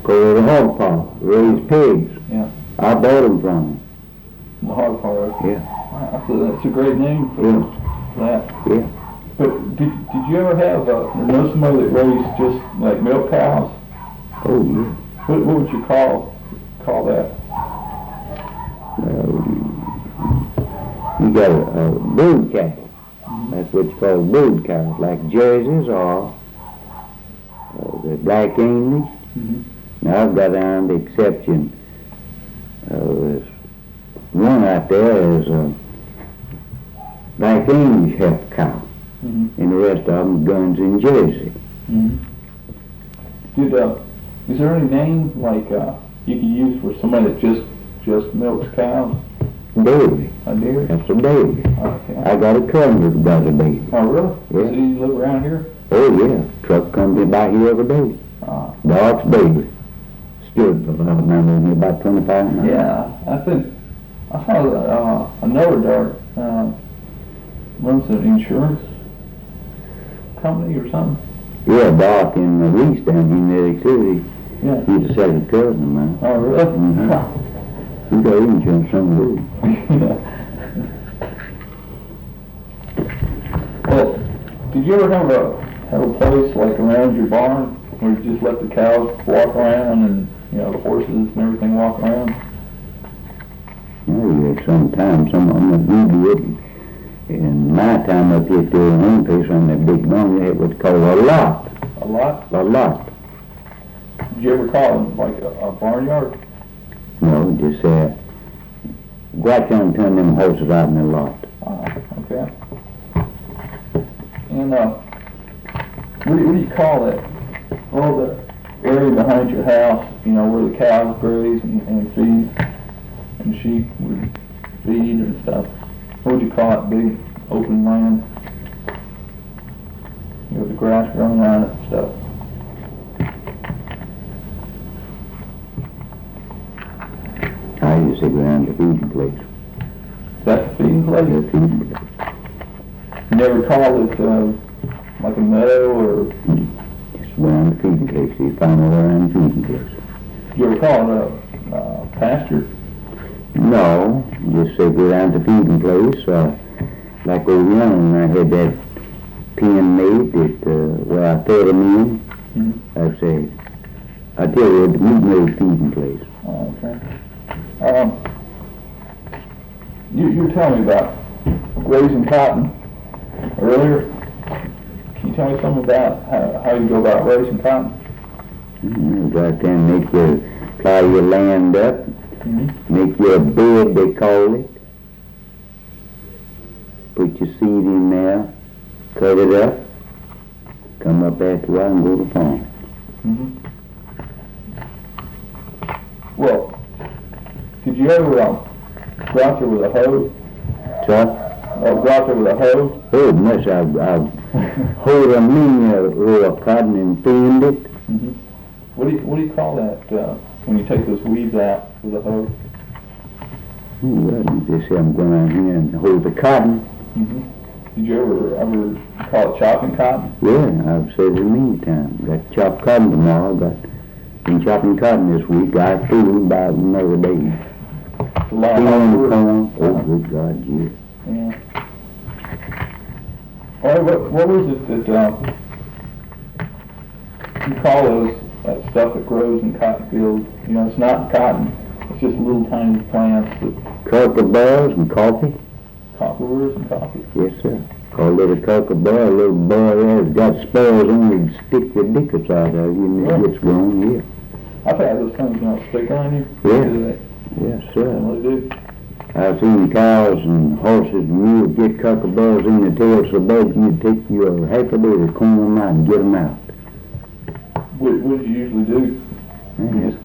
Called a hog farm, raised pigs. Yeah. I bought them from him. The hog farm. Yeah. That's a great name for that. Yeah. But did you ever have, know somebody that raised just like milk cows? Oh, yeah. What would you call that? You got a brood cattle. That's what you call brood cows, like Jerseys or the Black English. Now I've got down the exception. There's one out there is a Black English heifer cow, and the rest of them Guns and Jersey. Is there any name like you could use for somebody that just milks cows? Dairy. A dairy? That's a dairy. Okay. I got a cousin that got a dairy. Oh, really? Yeah. So you live around here? Oh, yeah. Truck comes by here every day. Dark's baby. Stood around here about 25 miles. Yeah, I saw another dart runs an insurance company or something. Yeah, Doc in the Reese down here in Atlantic City. Yeah. He's a second cousin of mine. Oh, really? He got insurance somewhere. Well, did you ever have a place like around your barn where you just let the cows walk around and the horses and everything walk around? Oh, yeah, sometimes some of them do it. In my time up here at the home place on that big barn, they had what's called a lot. A lot? A lot. Did you ever call it like a barnyard? No, just go out there and turn them horses out in the lot. Okay. And what do you call it? Oh, the area behind your house, where the cows graze and feed, and sheep would feed and stuff. What would you call it? Big open land? The grass growing on it and stuff. I used to go down to the feeding place. That's the feeding place? The feeding place. You never call it like a meadow or? Just around the feeding place. You find it around the feeding place. Did you ever call it a pasture? No, just say go down to the feeding place. Like old young, I had that pen made that where I fed them in. I say, I tell you, the meat made feeding place. Oh, okay. You were telling me about raising cotton earlier. Can you tell me something about how you go about raising cotton? Go out there and plow your land up, make your bed, they call it. Put your seed in there, cut it up, come up after a while and go to farm. Well, did you ever go out there with a hoe? So, Go out there with a hoe? oh, much I've hoed a many row of cotton and thinned it. What do you call that when you take those weeds out with a hoe? Well, you just say I'm going out here and hold the cotton. Did you ever call it chopping cotton? Yeah, I've said it many times. Got to chop cotton tomorrow. Been chopping cotton this week. Got food about another day. It's a lot of hard work. Corn. Oh, good God, yeah. Yeah. All right, what was it that you call that stuff that grows in cotton fields? It's not cotton. It's just little tiny plants that... Kookaburras and coffee. Kookaburras and coffee. Yes, sir. Call it a kookaburra. A little boy there's got spurs on it. Stick your dickets out of you and it gets grown, yeah. I've had those things stick on you. Yeah. Yes, They sir. really do. I've seen cows and horses and mules get kookaburras in the tail so bad you'd take your half a day to comb them out and get them out. What did you usually do? Yeah.